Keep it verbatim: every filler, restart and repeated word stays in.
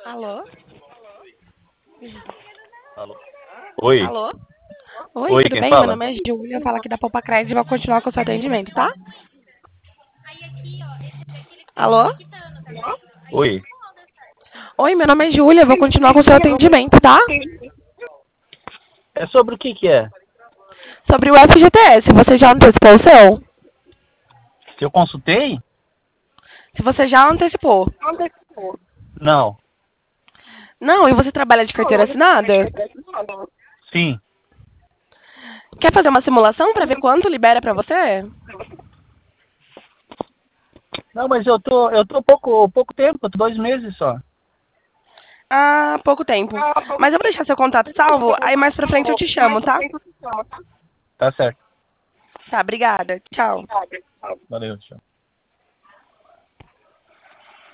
Alô? Alô? Oi. Alô? Oi, Oi, tudo quem bem? Meu fala? nome é Júlia, eu falo aqui da Poupa Crédito e vou continuar com o seu atendimento, tá? Alô? Oi. Oi, meu nome é Júlia, eu vou continuar com o seu atendimento, tá? É sobre o que que é? Sobre o F G T S, você já antecipou o seu? Se eu consultei? Se você já antecipou. Não. Não, e você trabalha de carteira assinada? Sim. Quer fazer uma simulação para ver quanto libera para você? Não, mas eu tô, eu tô pouco, pouco tempo, eu tô dois meses só. Ah, pouco tempo. Mas eu vou deixar seu contato salvo, aí mais pra frente eu te chamo, tá? Tá certo. Tá, obrigada. Tchau. Valeu, tchau.